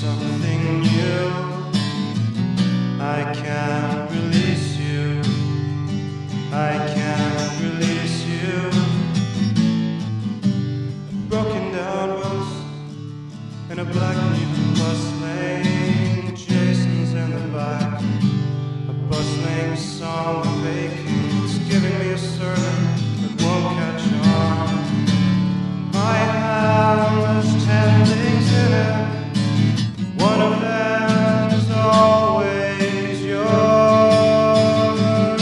something new. I can't release you. I can't release you. A broken down bus in a black new bus lane. Jason's in the back. A bustling song of aching. It's giving me a sermon that won't catch on. My hand has 10 things in it. One of them is always yours.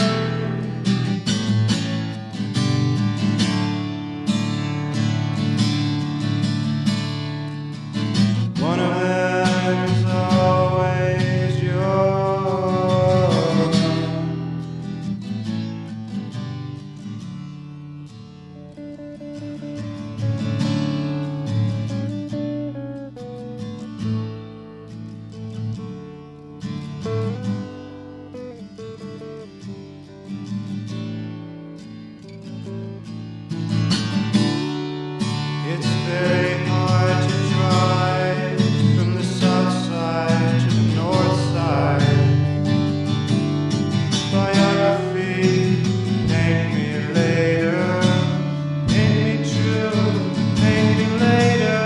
One of them is always yours. It's very hard to drive from the south side to the north side. Biography, paint me later. Paint me true, paint me later.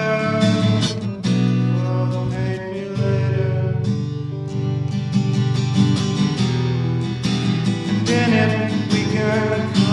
Oh, paint me later. And in it we can